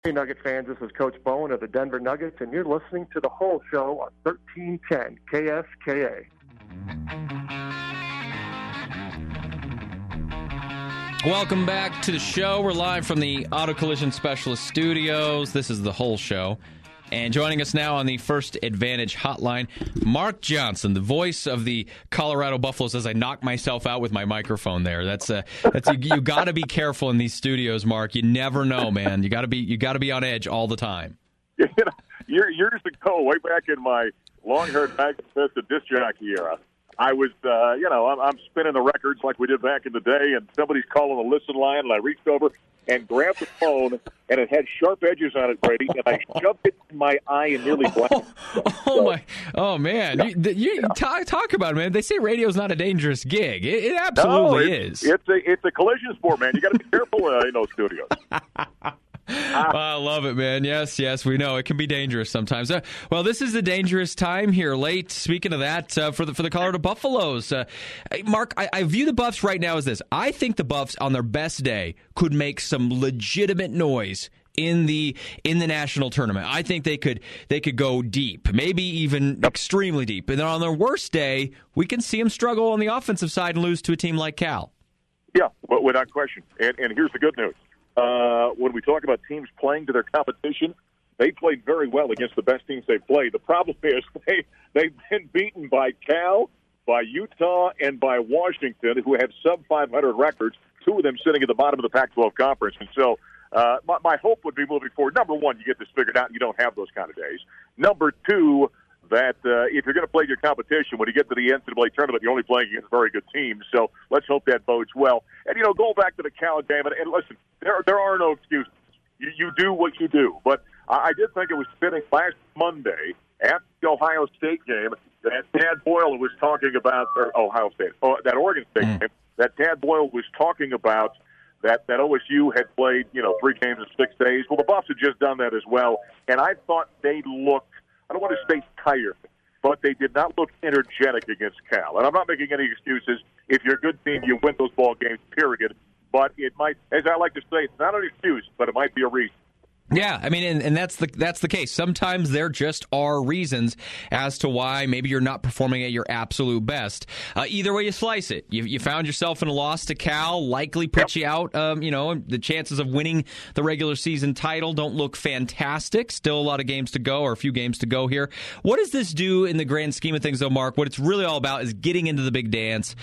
Hey, Nugget fans, this is Coach Bowen of the Denver Nuggets, and you're listening to The Whole Show on 1310 KSKA. Welcome back to the show. We're live from the Auto Collision Specialist Studios. This is The Whole Show. And joining us now on the First Advantage hotline, Mark Johnson, the voice of the Colorado Buffaloes. As I knock myself out with my microphone there, that's you got to be careful in these studios, Mark. You never know, man. You got to be on edge all the time. Years ago, way back in my long-haired magnificent disc jockey era, I was, I'm spinning the records like we did back in the day, and somebody's calling a listen line, and I reached over and grabbed the phone, and it had sharp edges on it, Brady, and I shoved it in my eye and nearly blacked. Oh man! Yeah. You talk about it, man. They say radio's not a dangerous gig. It absolutely is. It's a collision sport, man. You got to be careful in those studios. I love it, man. Yes, we know it can be dangerous sometimes. Well, this is a dangerous time here. Late. Speaking of that, for the Colorado Buffaloes, Mark, I view the Buffs right now as this. I think the Buffs on their best day could make some legitimate noise in the national tournament. I think they could go deep, maybe even extremely deep. And then on their worst day, we can see them struggle on the offensive side and lose to a team like Cal. Yeah, without question. And here's the good news. When we talk about teams playing to their competition, they played very well against the best teams they've played. The problem is they've been beaten by Cal, by Utah, and by Washington, who have sub-500 records, two of them sitting at the bottom of the Pac-12 conference. And so my hope would be moving forward, number one, you get this figured out and you don't have those kind of days. Number two, that if you're going to play your competition, when you get to the NCAA tournament, you're only playing against very good teams. So let's hope that bodes well. And, going back to the Cal game, and listen, there are no excuses. You do what you do. But I did think it was fitting last Monday after the Ohio State game that Tad Boyle was talking about, or that Oregon State game, that Tad Boyle was talking about that OSU had played, 3 games in 6 days. Well, the Buffs had just done that as well. And I thought they looked, I don't want to say tired, but they did not look energetic against Cal. And I'm not making any excuses. If you're a good team, you win those ball games, period. But it might, as I like to say, it's not an excuse, but it might be a reason. Yeah, I mean, and that's the case. Sometimes there just are reasons as to why maybe you're not performing at your absolute best. Either way you slice it, you found yourself in a loss to Cal, likely put you out. The chances of winning the regular season title don't look fantastic. Still a lot of games to go, or a few games to go here. What does this do in the grand scheme of things, though, Mark? What it's really all about is getting into the big dance.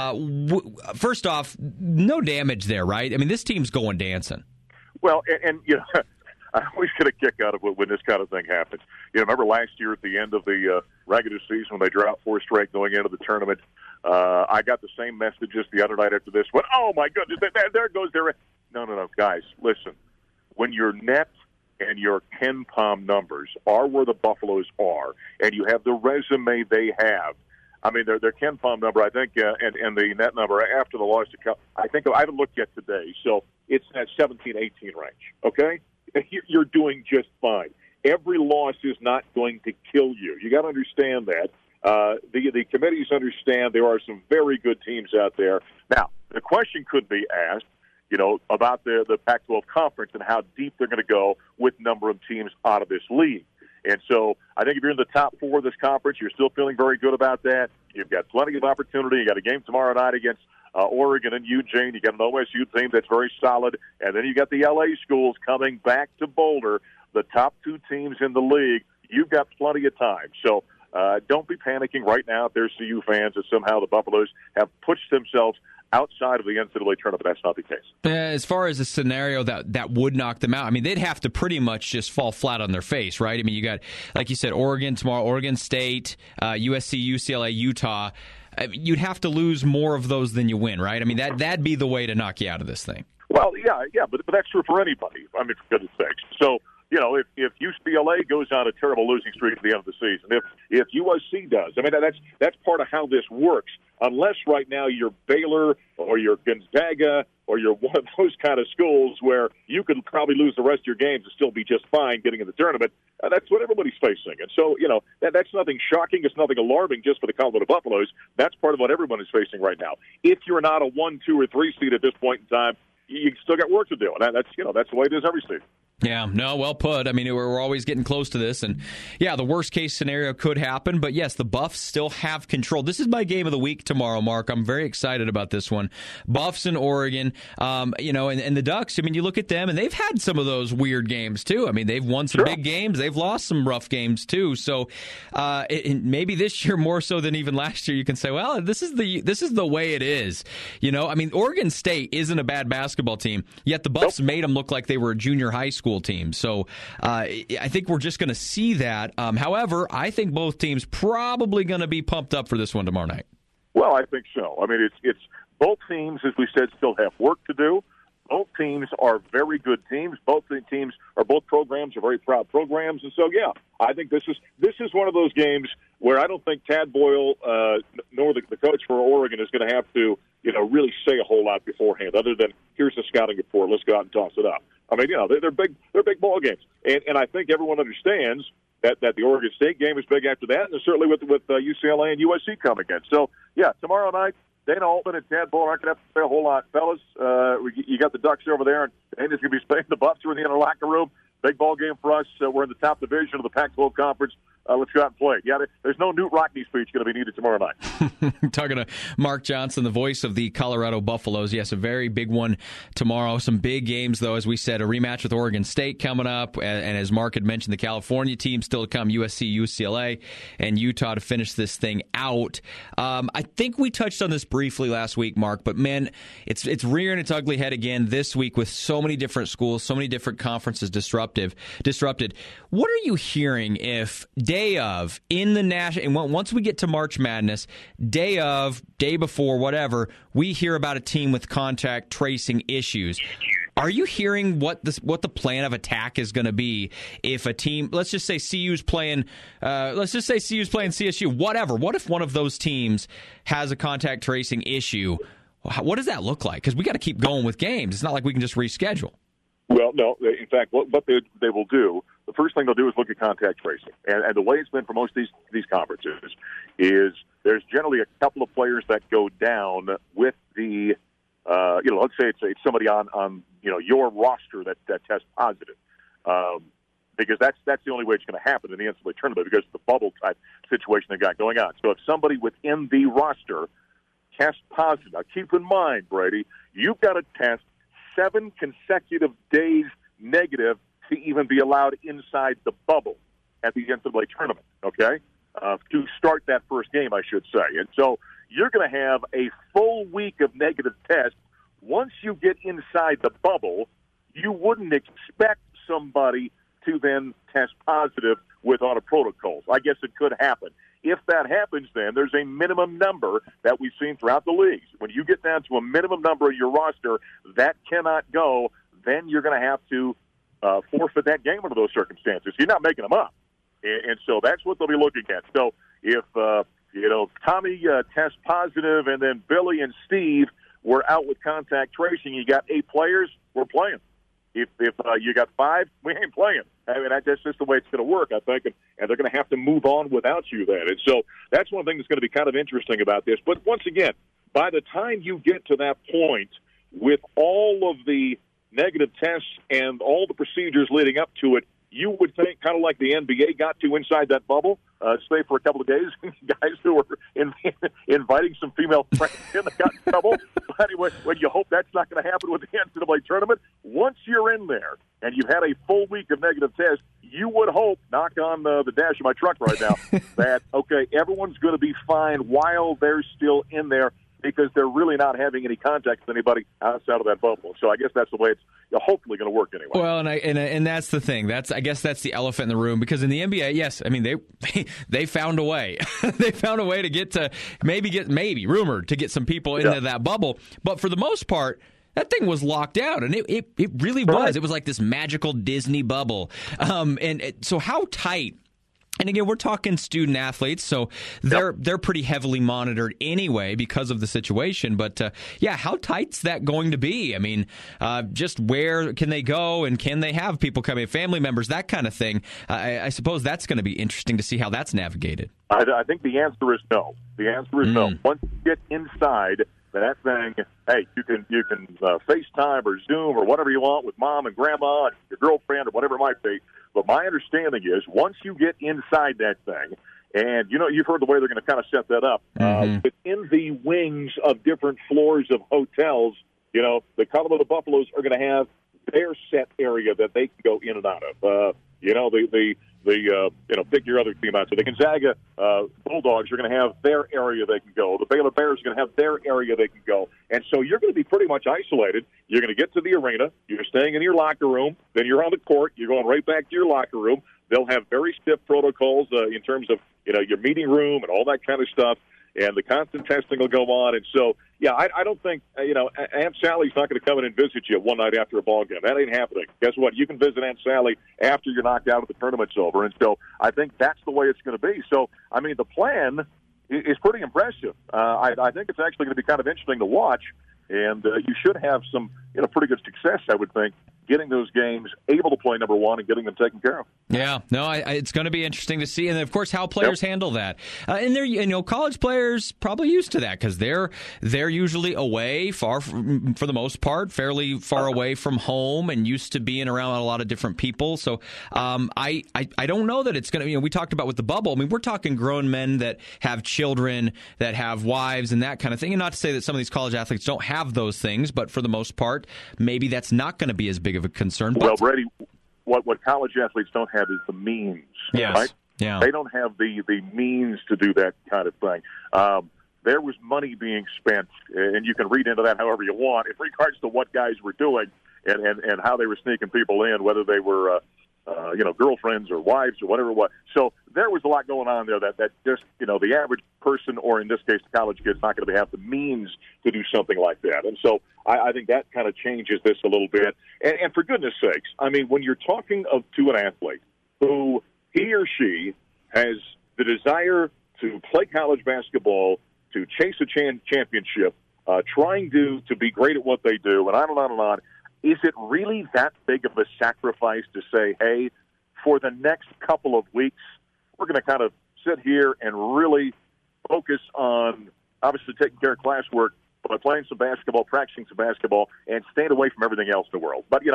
First off, no damage there, right? I mean, this team's going dancing. Well, and I always get a kick out of it when this kind of thing happens. Remember last year at the end of the regular season when they dropped 4 straight going into the tournament? I got the same messages the other night after this one. Oh, my goodness, there goes their... No, guys, listen. When your net and your Ken Pom numbers are where the Buffaloes are, and you have the resume they have, I mean, their Ken Pom number, I think, and the net number after the loss to Cal, I haven't looked yet today, so it's that 17-18 range, okay? You're doing just fine. Every loss is not going to kill you. You got to understand that. The committees understand there are some very good teams out there. Now, the question could be asked, about the Pac-12 conference and how deep they're going to go with number of teams out of this league. And so I think if you're in the top 4 of this conference, you're still feeling very good about that. You've got plenty of opportunity. You got a game tomorrow night against Oregon and Eugene. You got an OSU team that's very solid. And then you got the LA schools coming back to Boulder, the top 2 teams in the league. You've got plenty of time. So don't be panicking right now if there's CU fans that somehow the Buffaloes have pushed themselves outside of the NCAA tournament. That's not the case. As far as a scenario that would knock them out, I mean, they'd have to pretty much just fall flat on their face, right? I mean, you got, like you said, Oregon tomorrow, Oregon State, USC, UCLA, Utah. You'd have to lose more of those than you win, right? I mean, that'd be the way to knock you out of this thing. Well, yeah, but that's true for anybody. I mean, for goodness sakes. So, if UCLA goes on a terrible losing streak at the end of the season, if USC does, I mean, that's part of how this works. Unless right now you're Baylor or you're Gonzaga or you're one of those kind of schools where you could probably lose the rest of your games and still be just fine getting in the tournament, that's what everybody's facing. And so, that's nothing shocking. It's nothing alarming just for the Colorado Buffaloes. That's part of what everyone is facing right now. If you're not a 1, 2, or 3 seed at this point in time, you still got work to do. And that's the way it is every season. Yeah, no, well put. I mean, we're always getting close to this. And, yeah, the worst-case scenario could happen. But, yes, the Buffs still have control. This is my game of the week tomorrow, Mark. I'm very excited about this one. Buffs in Oregon, and the Ducks, I mean, you look at them, and they've had some of those weird games, too. I mean, they've won some big games. They've lost some rough games, too. So maybe this year more so than even last year, you can say, well, this is the way it is. I mean, Oregon State isn't a bad basketball team, yet the Buffs made them look like they were a junior high school team. So I think we're just going to see that. However, I think both teams probably going to be pumped up for this one tomorrow night. Well, I think so. I mean, it's both teams, as we said, still have work to do. Both teams are very good teams. Both programs are very proud programs. And so, yeah, I think this is one of those games where I don't think Tad Boyle nor the coach for Oregon is going to have to, really say a whole lot beforehand, other than here's the scouting report, let's go out and toss it up. I mean, they're big ball games, and I think everyone understands that the Oregon State game is big after that, and certainly with UCLA and USC coming in. So, yeah, tomorrow night, Dana Altman and Tad Boyle aren't going to have to say a whole lot. Fellas, you got the Ducks over there, and Dana's going to be staying. The Buffs are in the inner locker room. Big ball game for us. We're in the top division of the Pac-12 Conference. Let's go out and play. Yeah, there's no Newt Rockne speech going to be needed tomorrow night. Talking to Mark Johnson, the voice of the Colorado Buffaloes. Yes, a very big one tomorrow. Some big games, though, as we said, a rematch with Oregon State coming up. And as Mark had mentioned, the California team still to come, USC, UCLA, and Utah to finish this thing out. I think we touched on this briefly last week, Mark, but, man, it's rearing its ugly head again this week with so many different schools, so many different conferences disrupted. What are you hearing if day of, in the national, and once we get to March Madness, day of, day before, whatever, we hear about a team with contact tracing issues? Are you hearing what the plan of attack is going to be if a team, let's just say CU's playing CSU, whatever. What if one of those teams has a contact tracing issue? What does that look like? Because we got to keep going with games. It's not like we can just reschedule. Well, no. In fact, what they will do, the first thing they'll do is look at contact tracing. And the way it's been for most of these conferences is there's generally a couple of players that go down with the, let's say it's somebody on your roster that tests positive. Because that's the only way it's going to happen in the NCAA tournament because of the bubble type situation they got going on. So if somebody within the roster tests positive, now keep in mind, Brady, you've got to test 7 consecutive days negative to even be allowed inside the bubble at the NCAA tournament, okay? To start that first game, I should say. And so you're going to have a full week of negative tests. Once you get inside the bubble, you wouldn't expect somebody to then test positive with auto protocols. I guess it could happen. If that happens, then there's a minimum number that we've seen throughout the leagues. When you get down to a minimum number of your roster, that cannot go, then you're going to have to forfeit that game under those circumstances. You're not making them up. And so that's what they'll be looking at. So if, Tommy tests positive and then Billy and Steve were out with contact tracing, you got 8 players, we're playing. If you got 5, we ain't playing. I mean, that's just the way it's going to work, I think, and they're going to have to move on without you then. And so that's one thing that's going to be kind of interesting about this. But once again, by the time you get to that point with all of the negative tests and all the procedures leading up to it, you would think kind of like the NBA got to inside that bubble, stay for a couple of days, guys who were inviting some female friends in that got in trouble. But anyway, when you hope that's not going to happen with the NCAA tournament, once you're in there and you've had a full week of negative tests, you would hope, knock on the dash of my truck right now, that, okay, everyone's going to be fine while they're still in there because they're really not having any contact with anybody outside of that bubble. So I guess that's the way it's hopefully going to work anyway. Well, and that's the thing. I guess that's the elephant in the room because in the NBA, yes, I mean they found a way. They found a way to get maybe rumored to get some people into that bubble, but for the most part, that thing was locked out, and it really was. Right. It was like this magical Disney bubble. So how tight? And again, we're talking student athletes, so they're pretty heavily monitored anyway because of the situation. But, how tight's that going to be? I mean, just where can they go and can they have people come in, family members, that kind of thing? I suppose that's going to be interesting to see how that's navigated. I think the answer is no. The answer is no. Once you get inside, that thing, hey, you can FaceTime or Zoom or whatever you want with mom and grandma and your girlfriend or whatever it might be. But my understanding is once you get inside that thing, and, you've heard the way they're going to kind of set that up, within the wings of different floors of hotels, the Colorado Buffaloes are going to have their set area that they can go in and out of. Pick your other team out. So the Gonzaga Bulldogs are going to have their area they can go. The Baylor Bears are going to have their area they can go. And so you're going to be pretty much isolated. You're going to get to the arena. You're staying in your locker room. Then you're on the court. You're going right back to your locker room. They'll have very stiff protocols in terms of, your meeting room and all that kind of stuff. And the constant testing will go on. And so, I don't think, Aunt Sally's not going to come in and visit you one night after a ball game. That ain't happening. Guess what? You can visit Aunt Sally after you're knocked out and the tournament's over. And so I think that's the way it's going to be. So, the plan is pretty impressive. I think it's actually going to be kind of interesting to watch. And you should have some, pretty good success, I would think, getting those games able to play number one and getting them taken care of. Yeah, no, it's going to be interesting to see, and of course how players handle that. And they're, college players probably used to that because they're usually away for the most part, fairly far away from home, and used to being around a lot of different people. So I don't know that it's going to. We talked about with the bubble. We're talking grown men that have children, that have wives, and that kind of thing. And not to say that some of these college athletes don't have those things, but for the most part, maybe that's not going to be as big of a concern. Well, Brady, what college athletes don't have is the means, right? Yeah. They don't have the means to do that kind of thing. There was money being spent, and you can read into that however you want, in regards to what guys were doing and how they were sneaking people in, whether they were girlfriends or wives or whatever it was. So there was a lot going on there that just, the average person, or in this case, the college kid's not going to have the means to do something like that. And so I think that kind of changes this a little bit. And for goodness sakes, when you're talking to an athlete who he or she has the desire to play college basketball, to chase a championship, trying to be great at what they do, and on and on and on, is it really that big of a sacrifice to say, hey, for the next couple of weeks, we're going to kind of sit here and really focus on obviously taking care of classwork, but playing some basketball, practicing some basketball, and staying away from everything else in the world? But,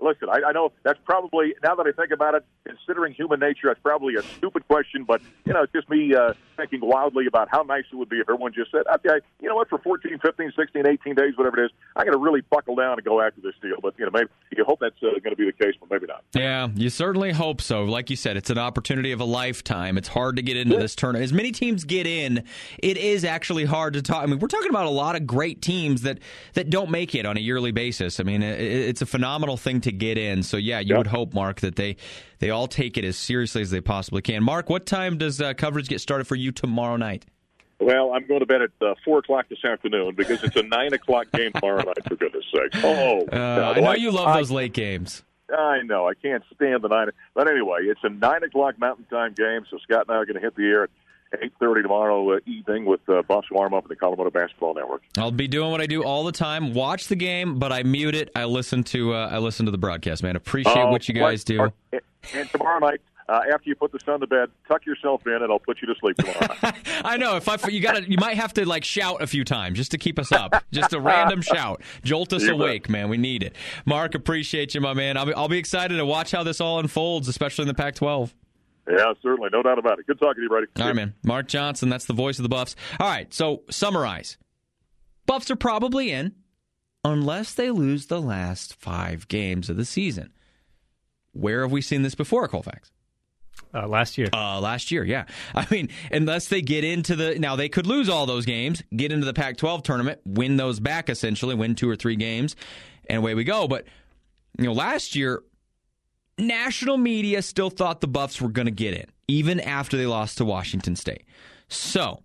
I know that's probably, now that I think about it, considering human nature, that's probably a stupid question, but, it's just me thinking wildly about how nice it would be if everyone just said, okay, you know what, for 14, 15, 16, 18 days, whatever it is, I'm going to really buckle down and go after this deal. But, maybe you hope that's going to be the case, but maybe not. Yeah, you certainly hope so. Like you said, it's an opportunity of a lifetime. It's hard to get into this tournament. As many teams get in, it is actually hard to talk. We're talking about a lot of great teams that don't make it on a yearly basis. It's a phenomenal thing to get in. So, yeah, you would hope, Mark, that they all take it as seriously as they possibly can. Mark, what time does coverage get started for you tomorrow night? Well, I'm going to bed at 4 o'clock this afternoon because it's a 9 o'clock game tomorrow night, for goodness sake. I know you love those late games. I know. I can't stand the 9. But anyway, it's a 9 o'clock Mountain Time game, so Scott and I are going to hit the air at 8:30 tomorrow evening with Buffs Warm Up and the Colorado Basketball Network. I'll be doing what I do all the time: watch the game, but I mute it. I listen to the broadcast. Man, appreciate what you guys do. And tomorrow night, after you put the son to bed, tuck yourself in, and I'll put you to sleep tomorrow night. I know. You might have to shout a few times just to keep us up. Just a random shout, jolt us awake, man. We need it. Mark, appreciate you, my man. I'll be excited to watch how this all unfolds, especially in the Pac-12. Yeah, certainly. No doubt about it. Good talking to you, Brady. All right, man. Mark Johnson, that's the voice of the Buffs. All right, so summarize. Buffs are probably in unless they lose the last 5 games of the season. Where have we seen this before, Colfax? Last year. Last year, yeah. Unless they get into now they could lose all those games, get into the Pac-12 tournament, win those back essentially, win 2 or 3 games, and away we go. But, last year, national media still thought the Buffs were going to get in, even after they lost to Washington State. So,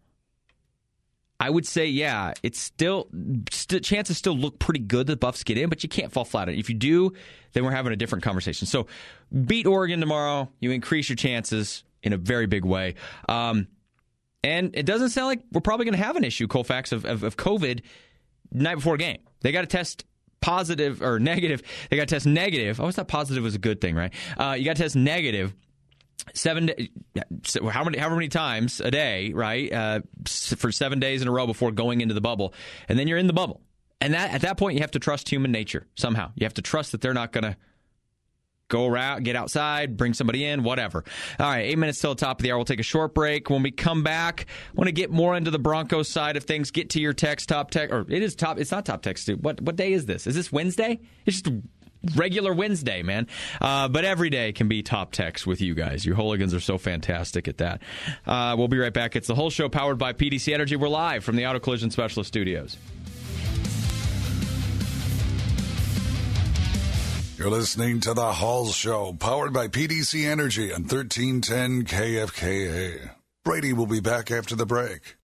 I would say, yeah, it's still chances still look pretty good that the Buffs get in, but you can't fall flat on it. If you do, then we're having a different conversation. So, beat Oregon tomorrow. You increase your chances in a very big way. And it doesn't sound like we're probably going to have an issue, Colfax, of COVID night before a game. They got to test positive or negative. They got to test negative. I always thought positive was a good thing, right? You got to test negative however many times a day, right, for 7 days in a row before going into the bubble. And then you're in the bubble. And at that point, you have to trust human nature somehow. You have to trust that they're not going to go around, get outside, bring somebody in, whatever. All right, 8 minutes till the top of the hour. We'll take a short break. When we come back, I want to get more into the Broncos side of things. Get to your text, top text, or it's not top text. What day is this? Is this Wednesday? It's just regular Wednesday, man. But every day can be top text with you guys. You hooligans are so fantastic at that. We'll be right back. It's the whole show powered by PDC Energy. We're live from the Auto Collision Specialist Studios. You're listening to The Hull Show, powered by PDC Energy on 1310 KFKA. Brady will be back after the break.